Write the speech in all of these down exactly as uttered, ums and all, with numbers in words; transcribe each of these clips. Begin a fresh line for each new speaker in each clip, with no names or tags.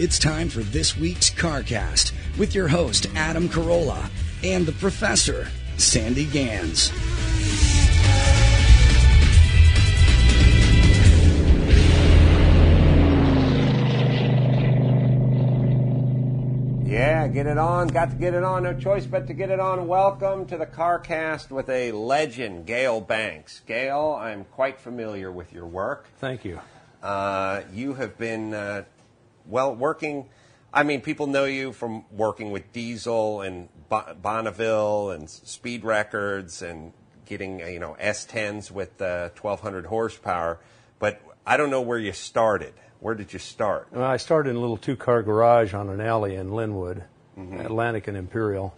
It's time for this week's CarCast with your host, Adam Carolla, and the professor, Sandy Gans.
Yeah, get it on. Got to get it on. No choice but to get it on. Welcome to the CarCast with a legend, Gale Banks. Gale, I'm quite familiar with your work.
Thank you.
Uh, you have been, uh, well, working, I mean, people know you from working with Diesel and Bonneville and Speed Records and getting, you know, S tens with uh, twelve hundred horsepower. But I don't know where you started. Where did you start?
Well, I started in a little two-car garage on an alley in Linwood,
mm-hmm.
Atlantic and Imperial.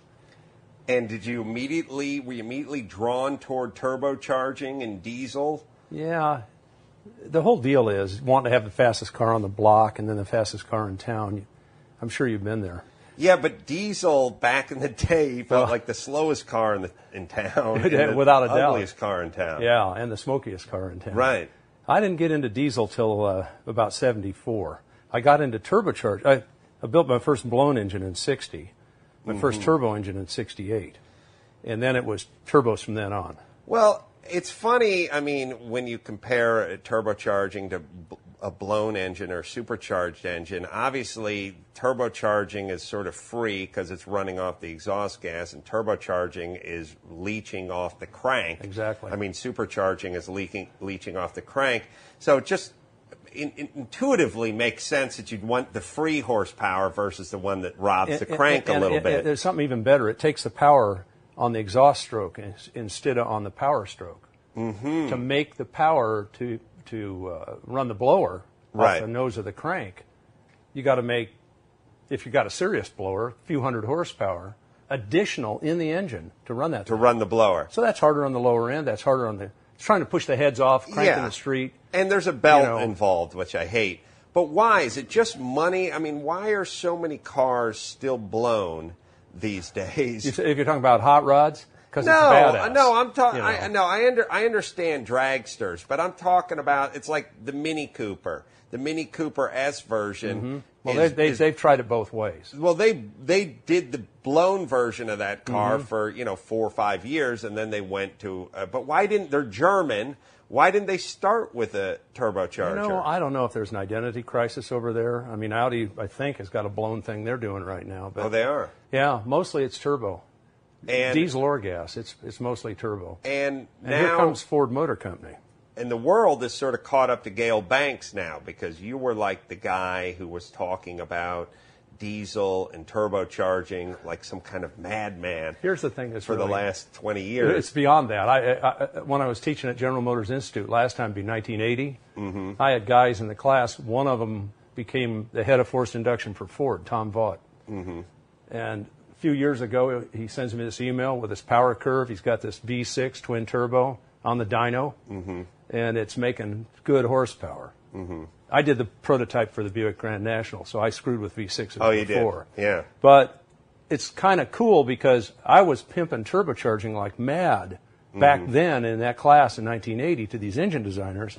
And did you immediately, were you immediately drawn toward turbocharging and diesel?
Yeah. The whole deal is wanting to have the fastest car on the block and then the fastest car in town. I'm sure you've been there.
Yeah, but diesel back in the day felt
well,
like the slowest car in the in town,
without a
the
doubt,
ugliest car in town.
Yeah, and the smokiest car in town.
Right.
I didn't get into diesel till uh, about seventy-four. I got into turbocharge. I, I built my first blown engine in sixty, my mm-hmm. first turbo engine in sixty-eight, and then it was turbos from then on.
Well, it's funny, I mean, when you compare turbocharging to a blown engine or supercharged engine, obviously turbocharging is sort of free because it's running off the exhaust gas, and turbocharging is leaching off the crank.
Exactly.
I mean, supercharging is leaking, leaching off the crank. So it just in, in, intuitively makes sense that you'd want the free horsepower versus the one that robs
and,
the crank
and, and,
a little
and,
bit.
And there's something even better. It takes the power on the exhaust stroke instead of on the power stroke.
Mm-hmm.
To make the power to to uh, run the blower
right.
off the nose of the crank, you got to make, if you got a serious blower, a few hundred horsepower additional in the engine to run that.
To
thing.
run the blower.
So that's harder on the lower end. That's harder on the. It's trying to push the heads off, crank
yeah.
in the street.
And there's a belt
you know.
involved, which I hate. But why? Is it just money? I mean, why are so many cars still blown these days?
If you're talking about hot rods.
No,
it's badass,
no, I'm talking.
You know.
I, no, I under, I understand dragsters, but I'm talking about it's like the Mini Cooper, the Mini Cooper S version.
Mm-hmm. Well,
is,
they, they,
is,
they've tried it both ways.
Well, they they did the blown version of that car
mm-hmm.
for you know four or five years, and then they went to. Uh, but why didn't they're German? Why didn't they start with a turbocharger?
You know, I don't know if there's an identity crisis over there. I mean, Audi, I think, has got a blown thing they're doing right now. But
oh, they are.
Yeah, mostly it's turbo.
And
diesel or gas, it's it's mostly turbo.
And,
and
now,
here comes Ford Motor Company.
And the world is sort of caught up to Gale Banks now because you were like the guy who was talking about diesel and turbocharging like some kind of madman.
Here's the thing that's
for
really,
the last twenty years.
It's beyond that. I, I, when I was teaching at General Motors Institute last time, it'd be nineteen eighty.
Mm-hmm.
I had guys in the class. One of them became the head of forced induction for Ford, Tom Vaught.
Mm-hmm.
And a few years ago, he sends me this email with this power curve. He's got this V six twin turbo on the dyno,
mm-hmm.
and it's making good horsepower.
Mm-hmm.
I did the prototype for the Buick Grand National, so I screwed with V sixes
oh, you
before.
Did. Yeah.
But it's kind of cool because I was pimping turbocharging like mad back
mm-hmm.
then in that class in nineteen eighty to these engine designers.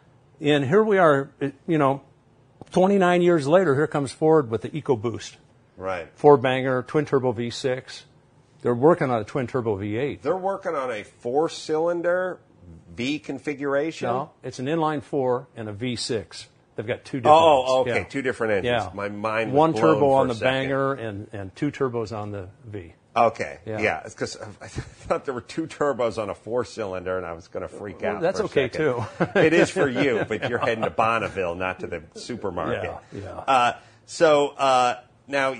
And here we are, you know, twenty-nine years later, here comes Ford with the EcoBoost.
Right.
Four banger, twin turbo V six. They're working on a twin turbo V eight.
They're working on a four cylinder V configuration?
No, it's an inline four and a V six. They've got two different
Oh, okay,
yeah.
two different engines.
Yeah.
My mind was
One
blown
turbo
for
on
a
the
second.
banger and, and two turbos on the V.
Okay,
yeah.
yeah. It's because I thought there were two turbos on a four cylinder and I was going to freak
well,
out.
That's
for a
okay,
second.
too.
It is for you, but you're heading to Bonneville, not to the supermarket.
Yeah, yeah.
Uh, so uh, now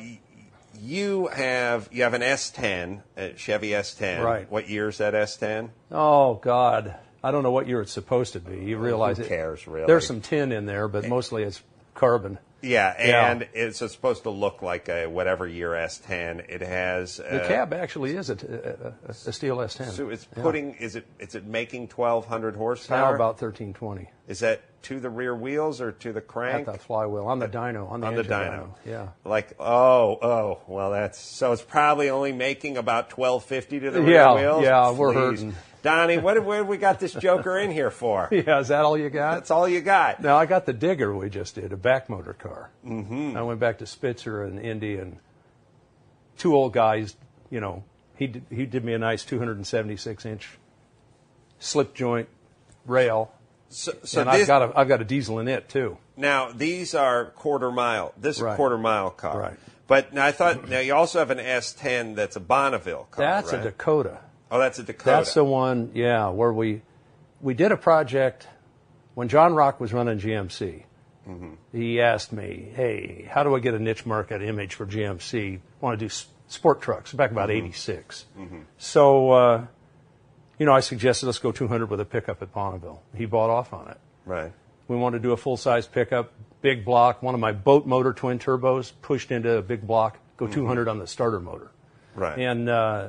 you have you have an S ten, a Chevy S ten.
Right.
What year is that S ten?
Oh, God. I don't know what year it's supposed to be. You realize
Who
it.
cares, really?
There's some tin in there, but mostly it's carbon.
Yeah,
Yeah.
and it's supposed to look like a whatever year S ten. It has uh,
The cab actually is a, a, a steel S ten.
So it's
Yeah.
putting is it is it making twelve hundred
Now
horsepower?
about thirteen twenty.
Is that to the rear wheels or to the crank?
At the flywheel, on the dyno, on the,
on the
engine
dyno.
Yeah.
Like, oh, oh, well, that's, so it's probably only making about twelve fifty to the
Yeah,
rear wheels?
yeah, we're
Please.
hurting.
Donnie, what have, what have we got this joker in here for?
Yeah, is that all you got?
That's all you got.
Now, I got the Digger we just did, a back motor car. Mm-hmm. I went back to Spitzer and Indy, and two old guys, you know, he did, he did me a nice two hundred seventy-six inch slip joint rail.
So, so
and
this,
I've got a I've got a diesel in it too.
Now these are quarter mile. This is
Right.
a quarter mile car.
Right.
But now I thought now you also have an S ten that's a Bonneville car.
That's
right?
a Dakota.
Oh, that's a Dakota.
That's the one, yeah, where we we did a project when John Rock was running G M C. Mm-hmm. He asked me, "Hey, how do I get a niche market image for G M C? I want to do s- sport trucks." Back about
mm-hmm.
eighty-six.
Mm-hmm.
So, uh, you know, I suggested let's go two hundred with a pickup at Bonneville. He bought off on it.
Right.
We wanted to do a full-size pickup, big block. One of my boat motor twin turbos pushed into a big block, go two hundred on the starter motor.
Right.
And uh,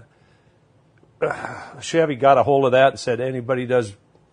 Chevy got a hold of that and said, anybody does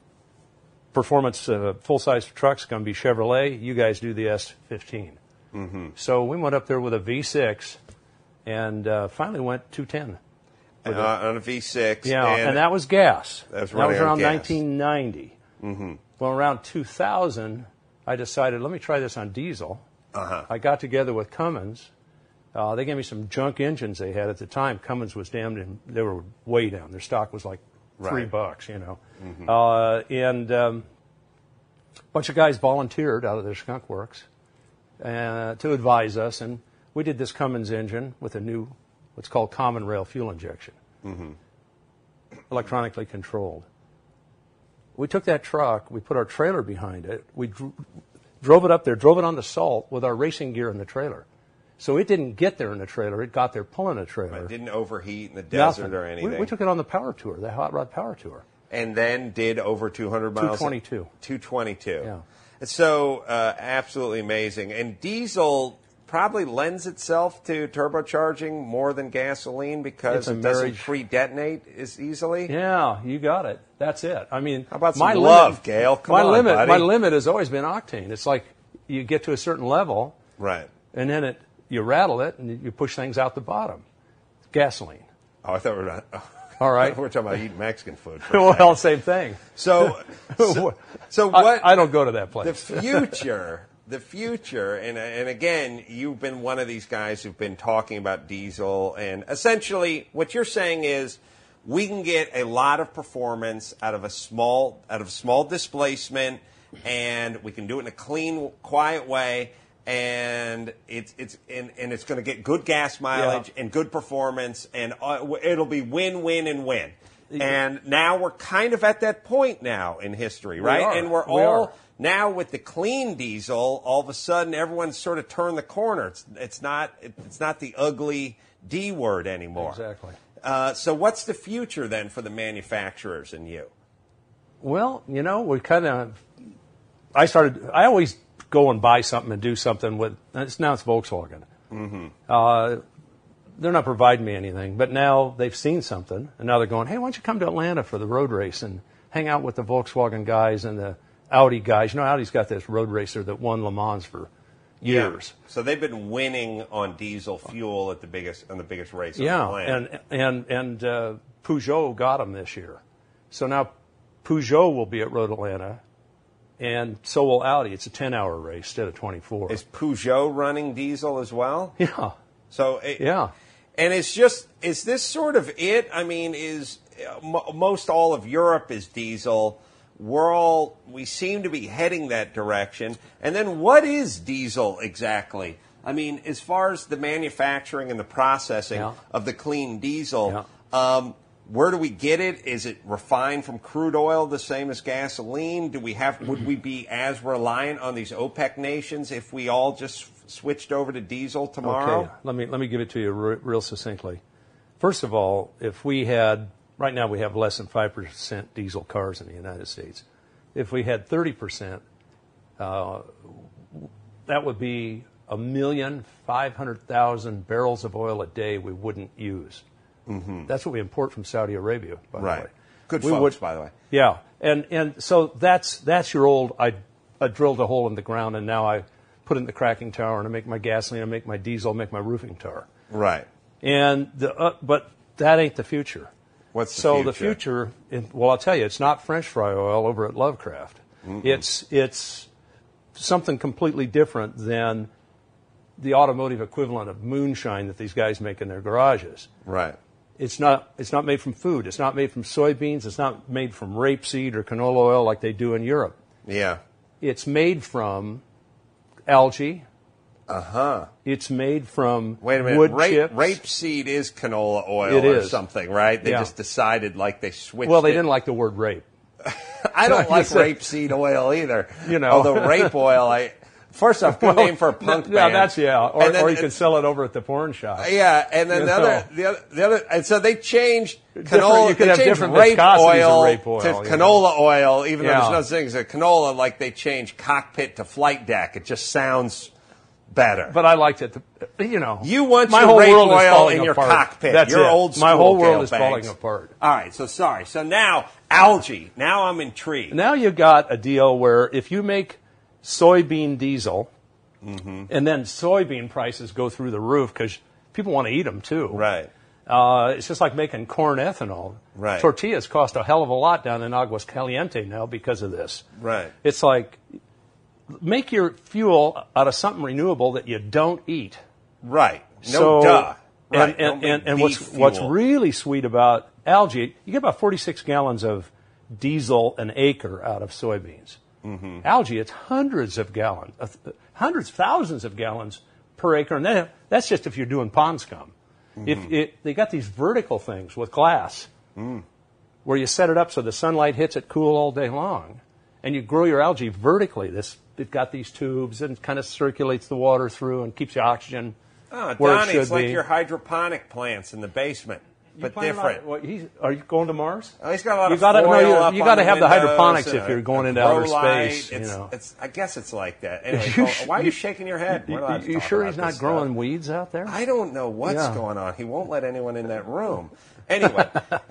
performance uh, full-size trucks, going to be Chevrolet. You guys do the S fifteen. Mm-hmm. So we went up there with a V six and uh, finally went two ten.
Uh, on a V six.
Yeah, and,
and
that was gas.
That was,
that was
on
around
gas.
nineteen ninety. Mm-hmm. Well, around two thousand, I decided, let me try this on diesel.
Uh-huh.
I got together with Cummins. Uh, they gave me some junk engines they had at the time. Cummins was damned, and they were way down. Their stock was like three
Right.
bucks, you know.
Mm-hmm.
Uh, and um, a bunch of guys volunteered out of their skunk works uh, to advise us, and we did this Cummins engine with a new, what's called common rail fuel injection, mm-hmm. electronically controlled. We took that truck, we put our trailer behind it, we dro- drove it up there, drove it on the salt with our racing gear in the trailer. So it didn't get there in the trailer, it got there pulling a trailer.
It didn't overheat in the desert
Nothing.
or anything.
We, we took it on the power tour, the hot rod power tour.
And then did over two hundred miles.
two twenty-two.
two twenty-two.
Yeah.
It's so uh, absolutely amazing. And diesel probably lends itself to turbocharging more than gasoline because
It's a
it doesn't
marriage.
pre-detonate as easily.
Yeah, you got it. That's it. I mean,
How about some
my
love,
limit,
Gail? Come
my
on,
limit,
buddy.
my limit has always been octane. It's like you get to a certain level,
Right.
and then it you rattle it, and you push things out the bottom. Gasoline.
Oh, I thought we were not. Oh.
All right.
We're talking about eating Mexican food. For a
Well,
second.
same thing.
So, so, so what?
I, I don't go to that
the
place.
future, the future, and and again, you've been one of these guys who've been talking about diesel, and essentially, what you're saying is, we can get a lot of performance out of a small out of small displacement, and we can do it in a clean, quiet way. And it's it's and, and it's going to get good gas mileage
Yeah.
and good performance, and uh, it'll be win, win, and win. And now we're kind of at that point now in history, right?
are.
And we're
We
all
are.
now with the clean diesel. All of a sudden, everyone's sort of turned the corner. It's it's not it's not the ugly D word anymore.
Exactly.
Uh, so, what's the future then for the manufacturers and you?
Well, you know, we kind of. I started. I always go and buy something and do something with. It's, now it's Volkswagen. Mm-hmm. Uh, they're not providing me anything, but now they've seen something, and now they're going, "Hey, why don't you come to Atlanta for the road race and hang out with the Volkswagen guys and the Audi guys?" You know, Audi's got this road racer that won Le Mans for years.
Yeah. So they've been winning on diesel fuel at the biggest on the biggest race on the
Yeah,
planet.
and and and uh, Peugeot got them this year, so now Peugeot will be at Road Atlanta, and so will Audi. It's a ten-hour race instead of twenty-four.
Is Peugeot running diesel as well?
Yeah,
So it,
yeah.
And it's just, is this sort of it? I mean, is uh, m- most all of Europe is diesel. We're all, we seem to be heading that direction. And then what is diesel exactly? I mean, as far as the manufacturing and the processing
Yeah.
of the clean diesel,
Yeah.
um, where do we get it? Is it refined from crude oil the same as gasoline? Do we have, would we be as reliant on these OPEC nations if we all just switched over to diesel tomorrow?
Okay, let me let me give it to you re- real succinctly. First of all, if we had right now we have less than five percent diesel cars in the United States. If we had thirty percent, uh, that would be a million five hundred thousand barrels of oil a day we wouldn't use. Mm-hmm. That's what we import from Saudi Arabia, by the way.
Right. Good
we
folks,
would,
by the way.
Yeah, and and so that's that's your old. I I drilled a hole in the ground, and now I put it in the cracking tower, and I make my gasoline, I make my diesel, I make my roofing tar.
Right.
And the uh, but that ain't the future.
What's the
so
future?
the future? In, well, I'll tell you, it's not French fry oil over at Lovecraft. Mm-mm. It's it's something completely different than the automotive equivalent of moonshine that these guys make in their garages.
Right.
It's not it's not made from food. It's not made from soybeans. It's not made from rapeseed or canola oil like they do in Europe.
Yeah.
It's made from algae.
Uh-huh.
It's made from
Wait a minute.
wood
Rape,
chips.
rapeseed is canola oil
It
or
is.
something, right? They
Yeah.
just decided like they switched
Well, they
it.
didn't like the word rape.
I don't like
Just say-
rapeseed oil either.
You know.
Although rape oil, I first off, good name for a punk
Yeah,
band.
that's yeah. Or,
And then
or you
it-
can sell it over at the porn shop.
Yeah, and then
You
the
know.
other, the other, the other, and so they changed
Different-
canola.
you could
they
have
changed
different
rape
viscosities of
oil,
rape oil,
to
you know.
canola oil, even though
Yeah.
there's no such thing as a canola. Like they changed cockpit to flight deck. It just sounds better.
But I liked it. To, you know,
You want
my
your
whole
rape
world is
oil
falling
in your
apart.
cockpit.
That's
You're
it.
old school,
My whole world
Gail
is
Banks.
falling apart.
All right, so sorry. So now algae. Now I'm intrigued.
Now you got a deal where if you make soybean diesel,
Mm-hmm.
and then soybean prices go through the roof because people want to eat them too.
Right.
Uh, it's just like making corn ethanol.
Right.
Tortillas cost a hell of a lot down in Aguas Caliente now because of this.
Right.
It's like make your fuel out of something renewable that you don't eat.
Right. No
so,
duh. Right.
And,
Don't
and,
make
and, and
beef
what's,
fuel.
what's really sweet about algae, you get about forty-six gallons of diesel an acre out of soybeans. Mm-hmm. Algae, it's hundreds of gallons, uh, hundreds, thousands of gallons per acre, and then, that's just if you're doing pond scum. Mm-hmm. If it, they got these vertical things with glass, mm. where you set it up so the sunlight hits it cool all day long, and you grow your algae vertically. This it's got these tubes and it kind of circulates the water through and keeps the oxygen
Oh,
where
Donnie,
it should
it's like
be.
your hydroponic plants in the basement,
You
but
plan
different.
on- what, he's, are you going to Mars?
Oh, he's got a lot
You
of
gotta- no,
foil
you-
up
you
on
gotta
the
have the
windows
hydroponics
and
if
a-
you're going
a
into outer
grow light.
space, you
It's,
know.
it's, I guess it's like that. Anyway,
You
Cole,
sh-
why are you
you-
shaking your head? We're allowed to
You, you
talk
sure
about
he's not
this
growing
stuff.
weeds out there?
I don't know what's
Yeah.
going on. He won't let anyone in that room. Anyway,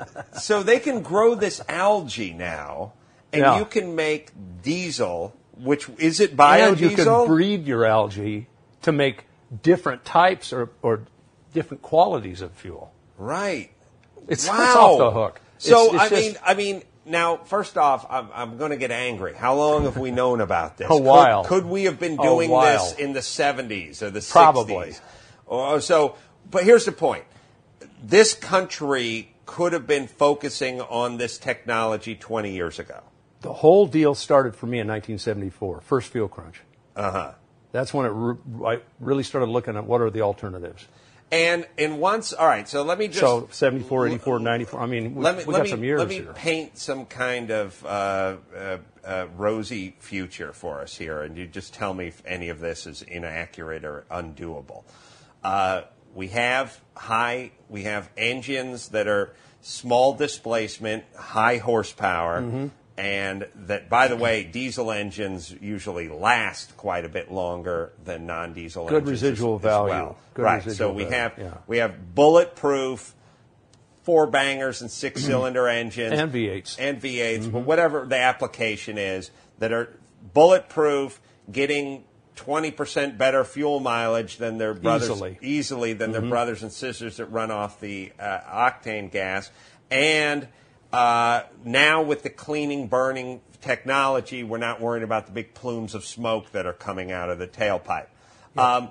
so they can grow this algae now, and
Yeah.
you can make diesel, which is it
And you
biodiesel?
can breed your algae to make different types or, or different qualities of fuel.
Right.
It's,
Wow.
it's off the hook.
So
It's- it's
I
just
mean, I mean, now first off, I'm, I'm going to get angry. How long have we known about this?
A while.
Could, could we have been
A
doing
while.
this in the seventies or the
Probably.
sixties? Or so, but here's the point: this country could have been focusing on this technology twenty years ago.
the whole deal started for me in nineteen seventy-four, first fuel crunch.
Uh huh.
That's when it re- I really started looking at what are the alternatives.
And and once, all right. So let me just
So seventy-four, eighty-four, ninety-four. I mean, we,
let me
we
let
got
me
some years
let me
here.
paint some kind of uh, uh, uh, rosy future for us here, and you just tell me if any of this is inaccurate or undoable. Uh, we have high, we have engines that are small displacement, high horsepower,
Mm-hmm.
and that, by the way, diesel engines usually last quite a bit longer than non-diesel
Good
engines
residual
as, as
value.
well.
Good
right.
residual
So we
value,
have
yeah.
we have bulletproof four bangers and six cylinder engines
And V eights.
and V eights, but whatever the application is, that are bulletproof, getting twenty percent better fuel mileage than their brothers
Easily.
easily than their brothers and sisters that run off the uh, octane gas. And uh, now with the cleaning, burning technology, we're not worried about the big plumes of smoke that are coming out of the tailpipe. Um,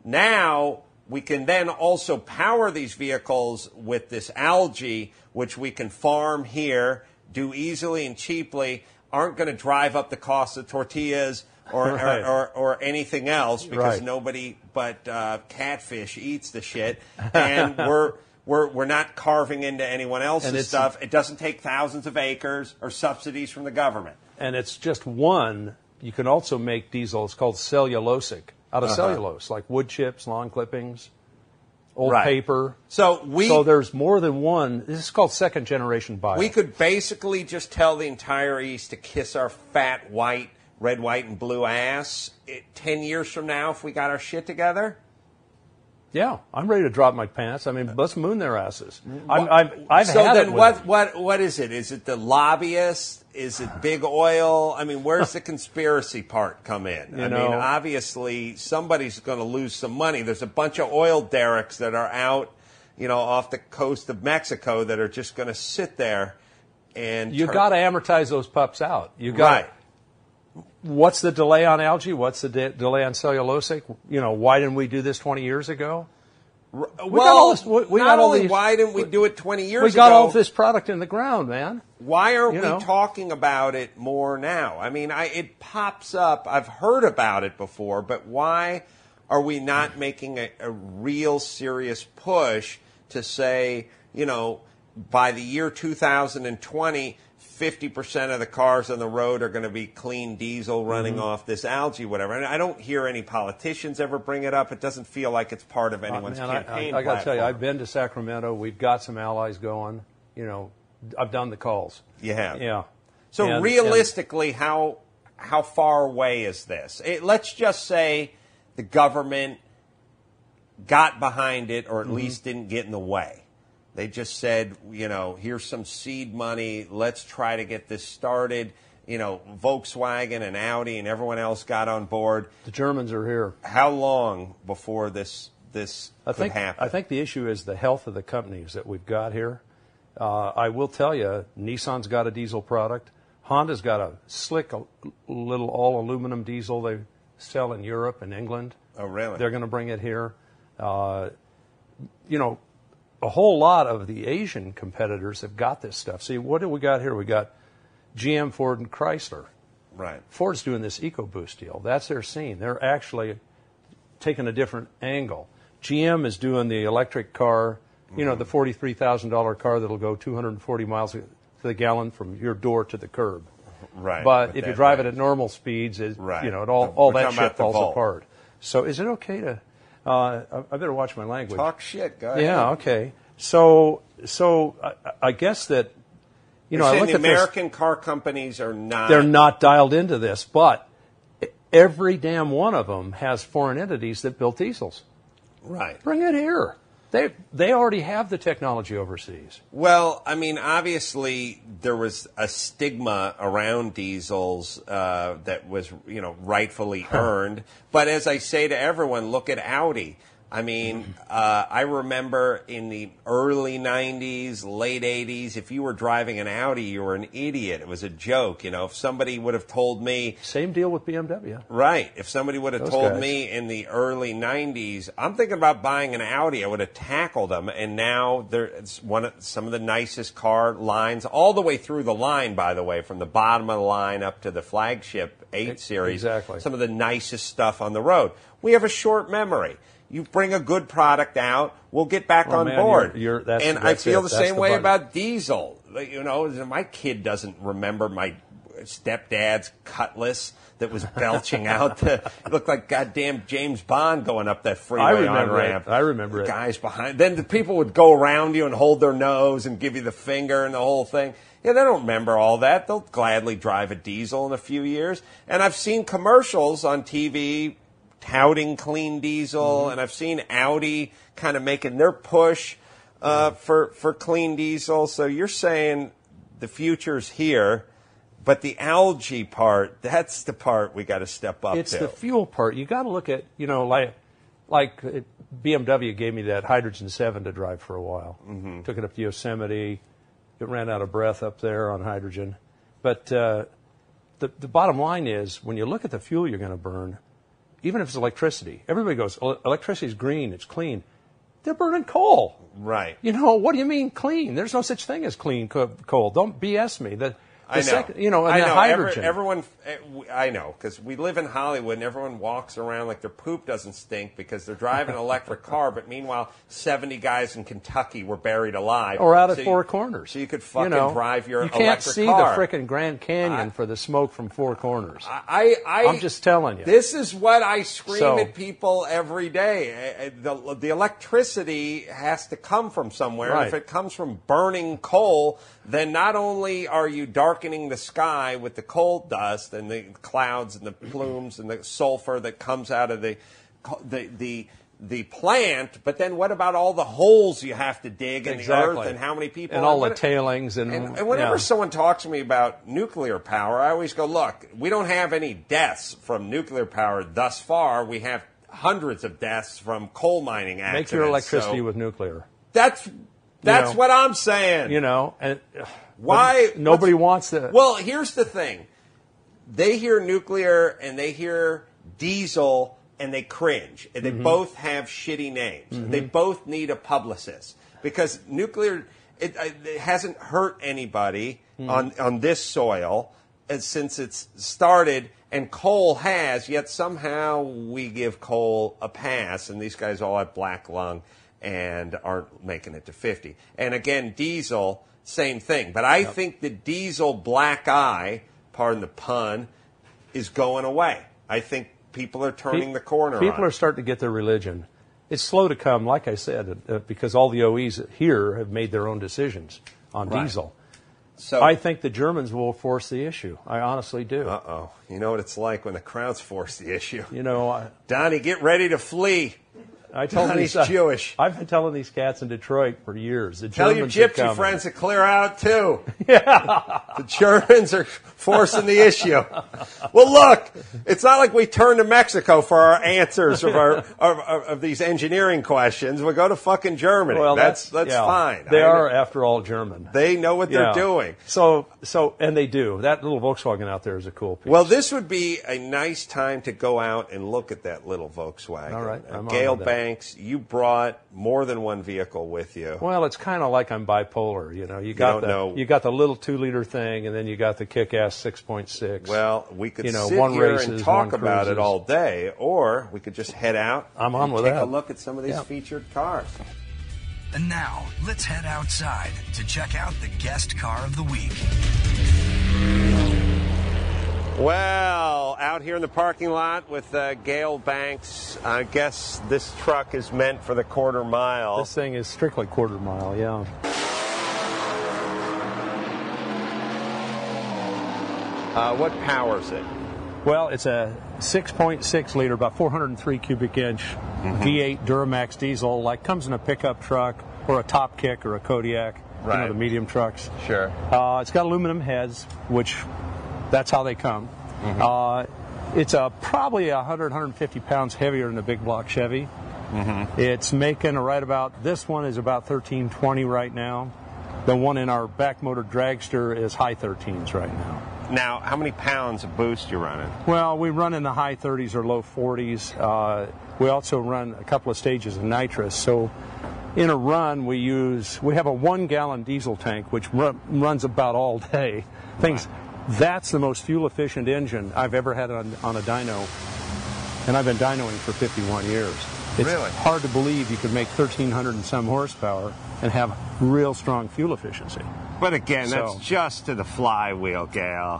now we can then also power these vehicles with this algae, which we can farm here, do easily and cheaply, aren't going to drive up the cost of tortillas or,
Right.
or, or, or anything else because
Right.
nobody but uh, catfish eats the shit. And we're, we're, we're not carving into anyone
And
else's
it's-
stuff. It doesn't take thousands of acres or subsidies from the government.
And it's just one. You can also make diesel. It's called cellulosic, out of
Uh-huh.
cellulose, like wood chips, lawn clippings, old
Right.
paper.
So we
so there's more than one. This is called second generation bio.
We could basically just tell the entire East to kiss our fat, white, red, white, and blue ass it, ten years from now if we got our shit together.
Yeah, I'm ready to drop my pants. I mean, let's moon their asses. I'm, I'm, I've
so
had
then
it with
what,
them.
what, what is it? Is it the lobbyists? Is it big oil? I mean, where's the conspiracy part come in?
You
I
know,
mean, obviously, somebody's going to lose some money. There's a bunch of oil derricks that are out, you know, off the coast of Mexico that are just going to sit there and...
You
turn-
got to amortize those pups out. You got
Right.
What's the delay on algae? What's the de- delay on cellulosic? You know, why didn't we do this twenty years ago?
Well,
got all this- we- we
not
got all
only
these-
why didn't we do it twenty years
We got
ago,
all this product in the ground, man.
why aren't
you
we
know.
talking about it more now? I mean, I, it pops up. I've heard about it before, but why are we not making a, a real serious push to say, you know, by the year two thousand twenty, fifty percent of the cars on the road are going to be clean diesel running
Mm-hmm.
off this algae, whatever. And I don't hear any politicians ever bring it up. It doesn't feel like it's part of anyone's
Uh, Man, I-
campaign
I, I, got to tell you,
platform.
I've been to Sacramento. We've got some allies going. You know, I've done the calls.
You have?
Yeah.
So
And-
realistically, how how far away is this? It, let's just say the government got behind it, or at
Mm-hmm.
least didn't get in the way. They just said, you know, here's some seed money. Let's try to get this started. You know, Volkswagen and Audi and everyone else got on board.
the Germans are here.
How long before this this
I
could
think
happen?
I think the issue is the health of the companies that we've got here. Uh, I will tell you, Nissan's got a diesel product. Honda's got a slick a little all aluminum diesel they sell in Europe and England.
Oh, really?
They're going to bring it here. Uh, you know, a whole lot of the Asian competitors have got this stuff. See, what do we got here? We got G M, Ford, and Chrysler.
Right.
Ford's doing this EcoBoost deal. That's their scene. They're actually taking a different angle. G M is doing the electric car, you know, the forty-three thousand dollars car that'll go two hundred forty miles to the gallon from your door to the curb.
Right.
But
with
if you
that
drive it
range.
at normal speeds, it,
Right.
you know, it all,
The-
all
we're
that
talking
shit
about the
falls
Volt.
apart. So is it okay to, uh, I, I better watch my language.
Talk shit, go ahead.
Yeah, okay. So, so I, I guess that, you
You're
know, I
saying
look
the
at this.
American car companies are not...
They're not dialed into this, but every damn one of them has foreign entities that built diesels.
Right.
Bring it here. They they already have the technology overseas.
Well, I mean, obviously there was a stigma around diesels uh, that was, you know, rightfully earned. But as I say to everyone, look at Audi. I mean, uh, I remember in the early nineties, late eighties, if you were driving an Audi, you were an idiot. It was a joke. You know, if somebody would have told me...
Same deal with B M W.
Right. If somebody would have
Those
told
guys.
me in the early nineties, I'm thinking about buying an Audi, I would have tackled them. And now they're it's one of some of the nicest car lines, all the way through the line, by the way, from the bottom of the line up to the flagship eight series.
Exactly.
Some of the nicest stuff on the road. We have a short memory. You bring a good product out, we'll get back
Well,
on
man,
board.
you're- you're- that's-
and I
that's
feel
it.
the
That's
same
the
way
button.
about diesel. Like, you know, my kid doesn't remember my stepdad's Cutlass that was belching out. The, it looked like goddamn James Bond going up that freeway
I remember
on
it.
ramp.
I remember
the
it.
Guys behind. Then the people would go around you and hold their nose and give you the finger and the whole thing. Yeah, they don't remember all that. They'll gladly drive a diesel in a few years. And I've seen commercials on T V touting clean diesel,
Mm-hmm.
and I've seen Audi kind of making their push uh, for for clean diesel. So you're saying the future's here, but the algae part, that's the part we got to step up
It's
to.
the fuel part. You got to look at, you know, like like it, B M W gave me that Hydrogen seven to drive for a while. Mm-hmm. Took it up to Yosemite. It ran out of breath up there on hydrogen. But uh, the the bottom line is, when you look at the fuel you're going to burn, even if it's electricity, everybody goes, "El- electricity's green, it's clean." They're burning coal.
Right.
You know, what do you mean clean? There's no such thing as clean co- coal. Don't B S me. The, the
I know.
Second, you know, and
I
the
know.
hydrogen.
Every, everyone, eh, I know, because we live in Hollywood and everyone walks around like their poop doesn't stink because they're driving an electric car, but meanwhile, seventy guys in Kentucky were buried alive.
Or out at
So
Four
you-
Corners.
So you could fucking
know,
drive your
You can't
electric
see
car.
the frickin' Grand Canyon
I-
for the smoke from Four Corners.
I, I,
I'm just telling you.
This is what I scream
So-
at people every day. Eh, eh, The, the electricity has to come from somewhere. And if
Right.
it comes from burning coal, then not only are you darkening the sky with the coal dust and the clouds and the plumes and the sulfur that comes out of the the, the the plant, but then what about all the holes you have to dig in
Exactly.
the earth and how many people?
And all
what,
the tailings. And,
and, and whenever
yeah.
someone talks to me about nuclear power, I always go, look, we don't have any deaths from nuclear power thus far. We have hundreds of deaths from coal mining accidents.
Make your electricity
so
with nuclear.
That's that's
know,
what I'm saying.
You know, and
why
nobody wants to.
Well, here's the thing. They hear nuclear and they hear diesel and they cringe. And they mm-hmm. both have shitty names. Mm-hmm. They both need a publicist because nuclear it, it hasn't hurt anybody mm-hmm. on on this soil as, since it's started, and coal has. Yet somehow we give coal a pass, and these guys all have black lung and aren't making it to fifty. And again, diesel, same thing. But I yep. think the diesel black eye, pardon the pun, is going away. I think people are turning the corner.
People
on.
are starting to get their religion. It's slow to come, like I said, uh, because all the O Es here have made their own decisions on
right.
diesel.
So
I think the Germans will force the issue. I honestly do.
Uh-oh. You know what it's like when the crowds force the issue.
You know, I,
Donnie, get ready to flee.
I told
Donnie's
these,
Jewish.
I've been telling these cats in Detroit for years. The
Tell
Germans
your
are
gypsy
coming.
friends to clear out, too.
Yeah.
The Germans are forcing the issue. Well, look, it's not like we turn to Mexico for our answers of, our, of, of these engineering questions. We go to fucking Germany.
Well,
that's
that's,
that's
yeah.
fine.
They
I
are,
mean,
after all, German.
They know what
yeah.
they're doing.
So, so, and they do. That little Volkswagen out there is a cool piece.
Well, this would be a nice time to go out and look at that little Volkswagen.
All right.
Uh,
I'm
Gail
on with that.
Banks, you brought more than one vehicle with you.
Well, it's kind of like I'm bipolar. You know, you got
don't
the
know.
you got the little two liter thing, and then you got the kick-ass six point six.
Well, we could
you know,
sit
one
here
races,
and talk
one
about it
cruises.
all day, or we could just head out
I'm on
and
with
take
that.
a look at some of these
Yeah.
featured cars.
And now, let's head outside to check out the guest car of the week.
Well, out here in the parking lot with uh, Gail Banks. I guess this truck is meant for the quarter mile.
This thing is strictly quarter mile, yeah.
Uh, what powers it?
Well, it's a six point six liter, about four hundred three cubic inch mm-hmm. V eight Duramax diesel, like comes in a pickup truck or a Top Kick or a Kodiak,
right.
you know, the medium trucks.
Sure.
Uh, it's got aluminum heads, which that's how they come. Mm-hmm. Uh, it's a, probably one hundred, one hundred fifty pounds heavier than a big block Chevy. Mm-hmm. It's making right about, this one is about thirteen twenty right now. The one in our back motor dragster is high thirteens right now.
Now, how many pounds of boost you running?
Well, we run in the high thirties or low forties. Uh, we also run a couple of stages of nitrous. So in a run, we use, we have a one gallon diesel tank, which run, runs about all day. Things, that's the most fuel efficient engine I've ever had on, on a dyno. And I've been dynoing for fifty-one years. It's
really?
hard to believe you could make thirteen hundred and some horsepower and have real strong fuel efficiency.
But again,
So-
that's just to the flywheel, Gail.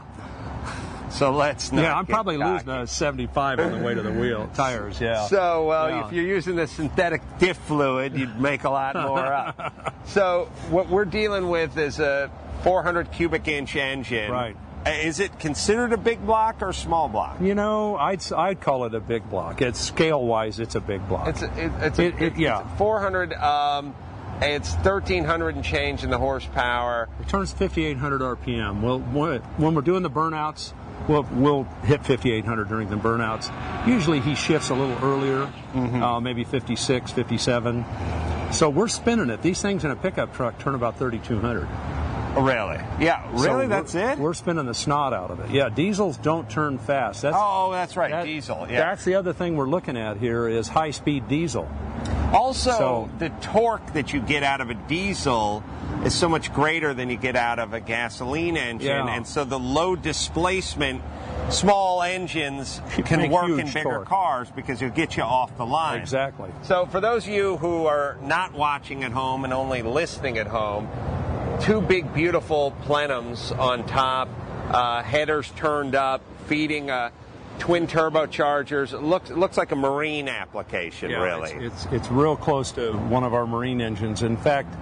So let's not
Yeah, I'm
get
probably
cocky.
losing a seventy-five on the way to the wheel tires. Yeah.
So, well,
Yeah.
if you're using the synthetic diff fluid, you'd make a lot more up. So, what we're dealing with is a four hundred cubic inch engine.
Right.
Uh, Is it considered a big block or small block?
You know, I'd I'd call it a big block. It's scale wise, it's a big block.
It's a, it, it's, a,
It- it- yeah.
it's four hundred. Um, it's thirteen hundred and change in the horsepower.
It turns fifty-eight hundred R P M. Well, when we're doing the burnouts, we'll we'll hit fifty-eight hundred during the burnouts. Usually he shifts a little earlier, mm-hmm. uh, maybe fifty-six, fifty-seven. So we're spinning it. These things in a pickup truck turn about thirty-two hundred.
Really? Yeah. Really?
So
That's
we're,
it?
We're spinning the snot out of it. Yeah, diesels don't turn fast. That's,
Oh, that's right.
that-
Diesel. Yeah.
That's the other thing we're looking at here is high-speed diesel.
Also,
So-
the torque that you get out of a diesel is so much greater than you get out of a gasoline engine,
Yeah.
and so the low displacement small engines can
Make
work in
huge
bigger
torque.
cars because it'll get you off the line.
Exactly.
So for those of you who are not watching at home and only listening at home, two big beautiful plenums on top, uh, headers turned up, feeding uh, twin turbochargers. It looks, it looks like a marine application,
Yeah,
really.
It's, it's it's real close to one of our marine engines. In fact,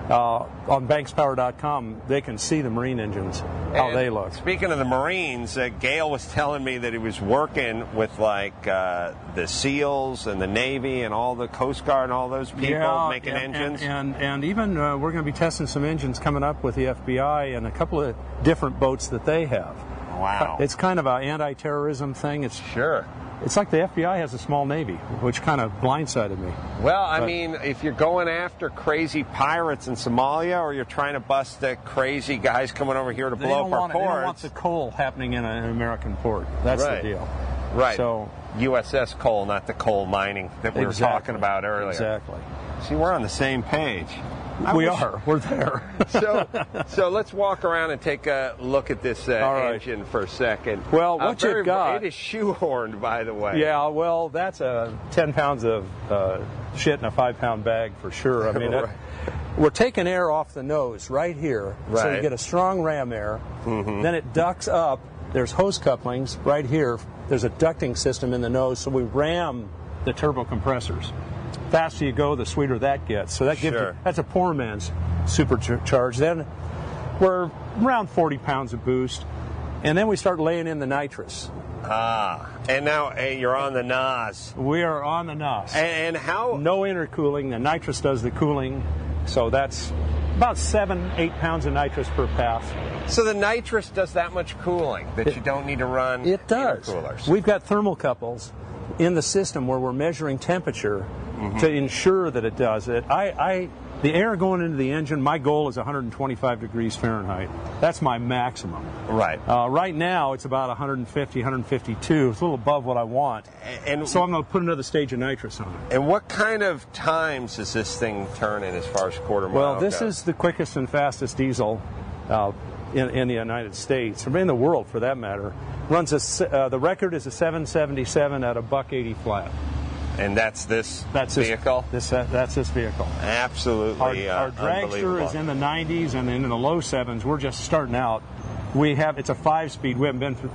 uh, on banks power dot com, they can see the Marine engines, how
And
they look.
Speaking of the Marines, uh, Gale was telling me that he was working with like uh, the SEALs and the Navy and all the Coast Guard and all those people
Yeah,
making
and,
engines.
And, and, and even uh, we're going to be testing some engines coming up with the F B I and a couple of different boats that they have.
Wow.
It's kind of an anti-terrorism thing. It's
Sure.
It's like the F B I has a small Navy, which kind of blindsided me.
Well, I
But-
mean, if you're going after crazy pirates in Somalia, or you're trying to bust the crazy guys coming over here to
They
blow
don't,
up our
want, they don't want
ports,
the coal happening in a- an American port. That's
Right.
the deal.
right?
So
U S S coal, not the coal mining that we were
Exactly.
talking about earlier.
Exactly.
See, we're on the same page. I
we
wish-
are. We're there.
so, so let's walk around and take a look at this uh,
All right.
engine for a second.
Well,
Uh,
what you've
very-
got-
It is shoehorned, by the way.
Yeah, well, that's a ten pounds of uh, shit in a five pound bag for sure. I mean,
Right.
that, we're taking air off the nose right here, so
Right.
you get a strong ram air.
Mm-hmm.
Then it ducts up. There's hose couplings right here. There's a ducting system in the nose, so we ram the turbo compressors. Faster you go, the sweeter that gets. So that gives
Sure.
you, that's a poor man's supercharge. Then we're around forty pounds of boost, and then we start laying in the nitrous.
Ah, and now hey, you're on the N O S.
We are on the N O S.
And, and how?
No intercooling. The nitrous does the cooling, so that's about seven, eight pounds of nitrous per pass.
So the nitrous does that much cooling that you don't need to run
It does.
intercoolers.
We've got thermocouples in the system where we're measuring temperature to ensure that it does it. I, I, the air going into the engine, my goal is one hundred twenty-five degrees Fahrenheit. That's my maximum.
Right.
Uh, right now, it's about one hundred fifty, one hundred fifty-two. It's a little above what I want.
And
So I'm going to put another stage of nitrous on it.
and what kind of times is this thing turning as far as quarter mile
Well, this
goes?
is the quickest and fastest diesel uh, in, in the United States, or in the world for that matter. Runs a, se- uh, the record is a seven seventy-seven at a buck eighty flat.
And that's this
That's
vehicle?
This, this uh, that's this vehicle.
Absolutely
Our,
uh,
our dragster
unbelievable.
is in the nineties and then in the low sevens. We're just starting out. We have it's a five-speed. We haven't been through.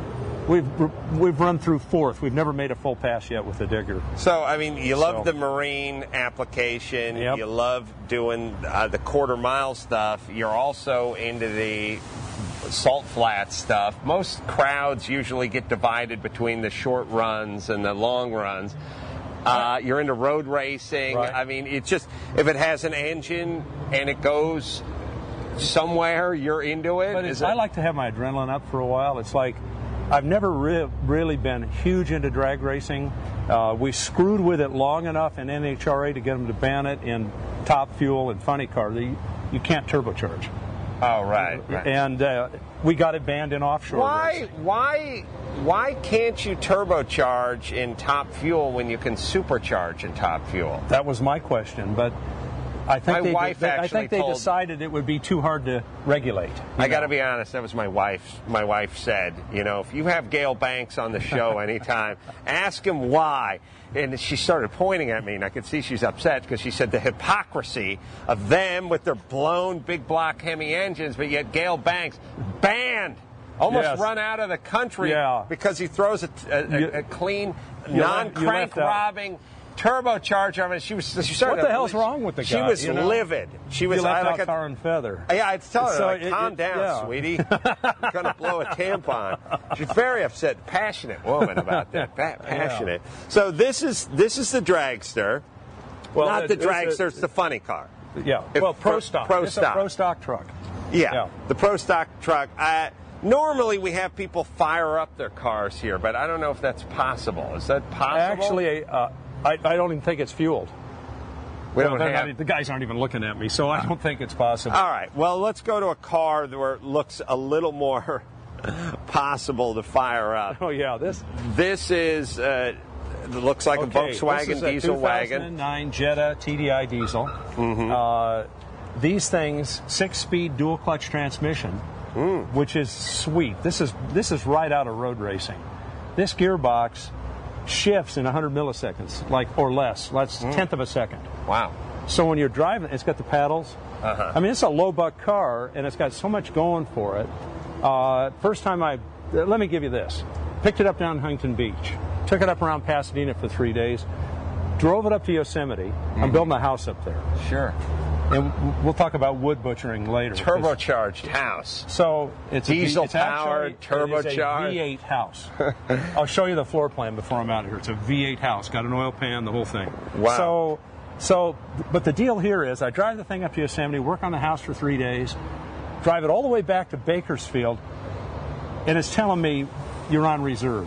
We've we've run through fourth. We've never made a full pass yet with the digger.
So, I mean, you love
So-
the marine application.
Yep.
You love doing uh, the quarter mile stuff. You're also into the salt flat stuff. Most crowds usually get divided between the short runs and the long runs. Uh, you're into road racing.
Right.
I mean, it's just, if it has an engine and it goes somewhere, you're into it.
But
Is
it's, I
it-
like to have my adrenaline up for a while. It's like I've never re- really been huge into drag racing. Uh, we screwed with it long enough in N H R A to get them to ban it in Top Fuel and Funny Car. The, you can't turbocharge.
Oh, right. right.
And uh, we got it banned in offshore
Why,
racing.
why, why can't you turbocharge in Top Fuel when you can supercharge in Top Fuel?
That was my question, but I think
My
they,
wife
they- I
actually
think they
told-
decided it would be too hard to regulate.
I got to be honest. That was my wife. My wife said, you know, if you have Gale Banks on the show anytime, ask him why. And she started pointing at me, and I could see she's upset because she said the hypocrisy of them with their blown big block Hemi engines, but yet Gale Banks banned, almost
Yes.
run out of the country
Yeah.
because he throws a, a, a,
You-
a clean,
you left- you
non-crank
left out-
robbing turbocharger. I mean, she was. She started.
What the hell's wrong with the
She
guy,
was
you know?
livid. She was.
You left
I like
out
a-
tar and feather.
yeah, I'd tell her,
So
like,
it-
calm
it-
down,
yeah.
sweetie. You're going to blow a tampon. She's very upset, passionate woman about that. Pa- passionate. So this is this is the dragster.
Well,
Not
it-
the
it's a-
dragster, it's the funny car.
Yeah.
If
well, pro
pro-
stock.
pro
it's
stock.
a pro stock truck.
Yeah,
Yeah.
the pro stock truck. Uh, normally we have people fire up their cars here, but I don't know if that's possible. Is that possible?
Actually, uh, I, I don't even think it's fueled.
we
Well,
don't
they're
have.
not- the guys aren't even looking at me, so I don't think it's possible.
All right. Well, let's go to a car where it looks a little more possible to fire up.
Oh yeah, this
This is uh, it looks like
okay,
a Volkswagen
this is a
diesel
two
wagon.
thousand nine Jetta T D I diesel.
Mm-hmm.
Uh, these things, six-speed dual clutch transmission,
Mm.
which is sweet. This is this is right out of road racing. This gearbox shifts in one hundred milliseconds, like or less. That's
Mm.
tenth of a second.
Wow.
So when you're driving, it's got the paddles.
Uh-huh.
I mean, it's a low buck car, and it's got so much going for it. Uh, first time I, uh, let me give you this. Picked it up down in Huntington Beach. Took it up around Pasadena for three days. Drove it up to Yosemite. I'm building a house up there.
Sure.
And we'll talk about wood butchering later.
Turbocharged house.
So it's
diesel
a, it's
powered,
actually,
turbocharged.
It is a V eight house. I'll show you the floor plan before I'm out of here. It's a V eight house. Got an oil pan, the whole thing.
Wow.
So, so, but the deal here is I drive the thing up to Yosemite, work on the house for three days, drive it all the way back to Bakersfield, and it's telling me you're on reserve.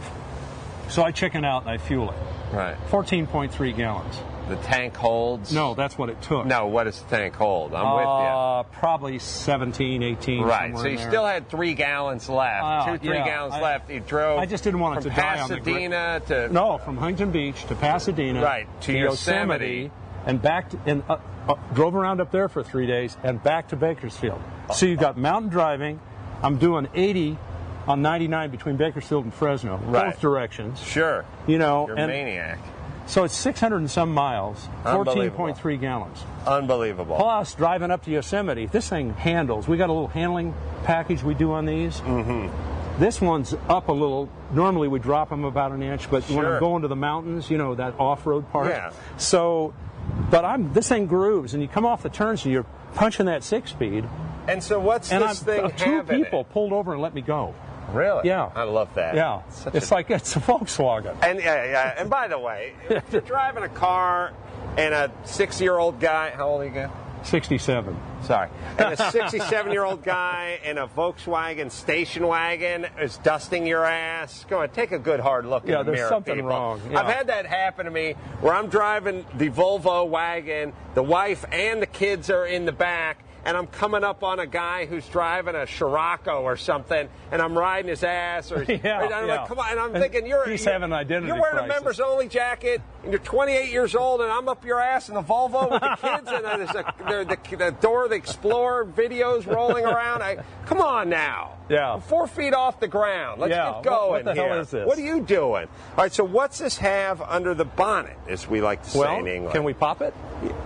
So I chicken out and I fuel it.
Right.
fourteen point three gallons.
The tank holds?
No, that's what it took.
No, what does the tank hold? I'm
uh,
with you.
Probably seventeen, eighteen.
Right, so you
there.
still had three gallons left.
Uh,
Two, three
yeah,
gallons
I,
left. You drove
I just didn't want it
from
to die on the
Pasadena to...
No, from Huntington Beach to Pasadena.
Right, to,
to
Yosemite.
Yosemite. And back to, and uh, uh, drove around up there for three days and back to Bakersfield. So you've got mountain driving. I'm doing eighty on ninety-nine between Bakersfield and Fresno,
right.
both directions.
Sure.
You know,
You're
and
a maniac.
So it's six hundred and some miles, fourteen point three gallons.
Unbelievable.
Plus, driving up to Yosemite, this thing handles. We got a little handling package we do on these.
Mm-hmm.
This one's up a little. Normally we drop them about an inch, but
sure.
when I'm going to the mountains, you know, that off-road part.
Yeah.
So, but I'm this thing grooves, and you come off the turns and you're punching that six-speed.
And so what's
and
this
I'm,
thing
uh, two
having
people
it?
pulled over and let me go.
Really?
Yeah.
I love that.
Yeah.
Such
it's
a...
like it's a Volkswagen.
And yeah, yeah. And by the way, if you're driving a car and a six-year-old guy, how old are you again?
sixty-seven.
Sorry. And a sixty-seven-year-old guy in a Volkswagen station wagon is dusting your ass. Go on, take a good hard look
Yeah,
in the
there's
mirror,
something
people.
wrong. Yeah.
I've had that happen to me where I'm driving the Volvo wagon, the wife and the kids are in the back, and I'm coming up on a guy who's driving a Scirocco or something, and I'm riding his ass. Or,
yeah,
and I'm
yeah.
like, come on. And I'm
and
thinking, you're,
he's
you're,
having an identity
you're wearing
crisis.
a members-only jacket, and you're twenty-eight years old, and I'm up your ass in the Volvo with the kids, and there's a, there, the, the door of the Explorer videos rolling around. I, come on now.
Yeah.
I'm four feet off the ground. Let's
Yeah.
get going
What, what the
here.
hell is this?
What are you doing? All right, so what's this have under the bonnet, as we like to
well,
say in England?
Can we pop it?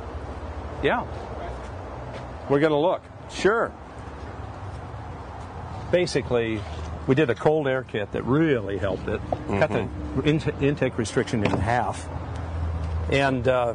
Yeah. We're going to look.
Sure.
Basically, we did a cold air kit that really helped it. Mm-hmm. Cut the in- intake restriction in half. And, uh,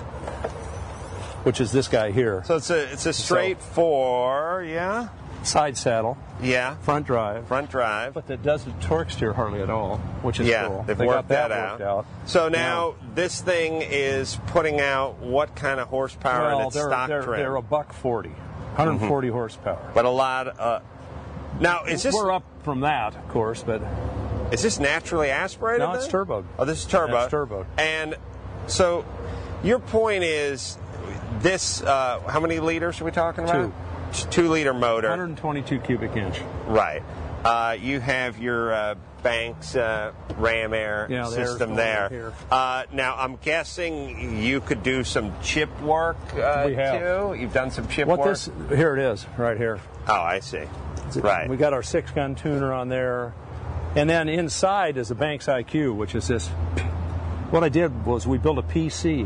which is this guy here.
So it's a it's a straight so, four, yeah?
Side saddle.
Yeah.
Front drive.
Front drive.
But that doesn't torque steer hardly at all, which is
yeah,
cool.
They've
they
worked
got that,
that
worked
out.
out.
So now
yeah.
this thing is putting out what kind of horsepower
well,
in its
they're,
stock
they're,
trim?
They're a buck forty. one hundred forty mm-hmm. horsepower.
But a lot of... Uh, now, is this...
We're up from that, of course, but...
Is this naturally aspirated?
No, it's
then?
turboed.
Oh, this is turbo.
That's turboed.
And so your point is this, uh, how many liters are we talking about?
Two.
Two liter motor.
one hundred twenty-two cubic inch.
Right. Uh, you have your uh, Banks uh, Ram Air
yeah,
system there. Uh, now, I'm guessing you could do some chip work uh,
we have.
too? You've done some chip
what
work?
This, here it is, right here.
Oh, I see. Right.
We got our six-gun tuner on there. And then inside is a Banks I Q, which is this. What I did was we built a P C.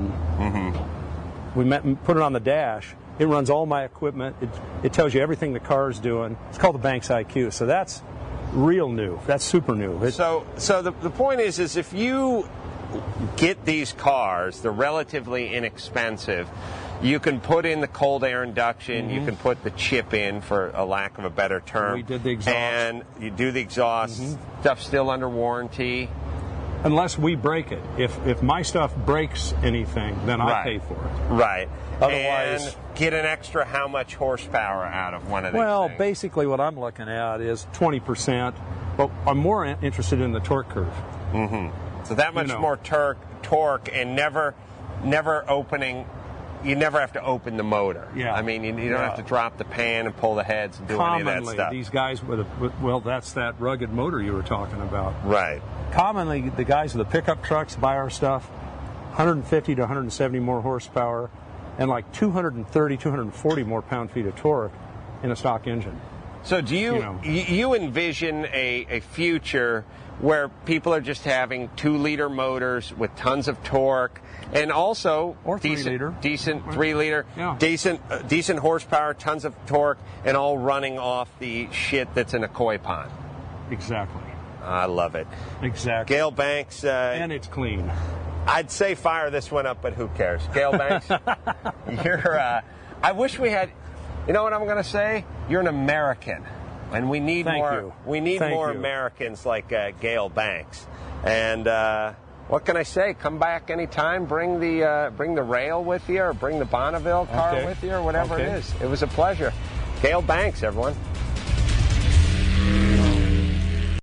Mm-hmm. We met, put it on the dash. It runs all my equipment. It, it tells you everything the car's doing. It's called the Banks I Q. So that's real new. That's super new. It,
so so the, the point is, is if you get these cars, they're relatively inexpensive. You can put in the cold air induction. Mm-hmm. You can put the chip in, for a lack of a better term.
We did the exhaust.
And you do the exhaust. Mm-hmm. Stuff's still under warranty.
Unless we break it. If if my stuff breaks anything, then I
right.
pay for it.
Right.
Otherwise,
and get an extra how much horsepower out of one of these
Well,
things?
basically what I'm looking at is twenty percent, but I'm more interested in the torque curve.
Mm-hmm. So that much
you know.
more torque, torque, and never, never opening. You never have to open the motor.
Yeah.
I mean, you, you don't
yeah.
have to drop the pan and pull the heads and do
Commonly,
any of that stuff.
these guys with, a, with, well, that's that rugged motor you were talking about.
Right.
Commonly, the guys with the pickup trucks buy our stuff, one hundred fifty to one hundred seventy more horsepower, and like two hundred thirty, two hundred forty more pound-feet of torque in a stock engine.
So do you
You know.
you envision a, a future where people are just having two-liter motors with tons of torque, and also
Or three
decent,
liter.
decent three-liter,
Yeah.
decent uh, decent horsepower, tons of torque, and all running off the shit that's in a koi pond?
Exactly.
I love it.
Exactly.
Gale Banks. Uh,
And it's clean.
I'd say fire this one up, but who cares? Gale Banks, you're. Uh, I wish we had. You know what I'm going to say? You're an American, and we need
Thank
more.
you.
We need
Thank
more
you.
Americans like uh, Gale Banks. And uh, what can I say? Come back anytime. Bring the uh, bring the rail with you, or bring the Bonneville car
Okay.
with you, or whatever
Okay.
it is. It was a pleasure. Gale Banks, everyone.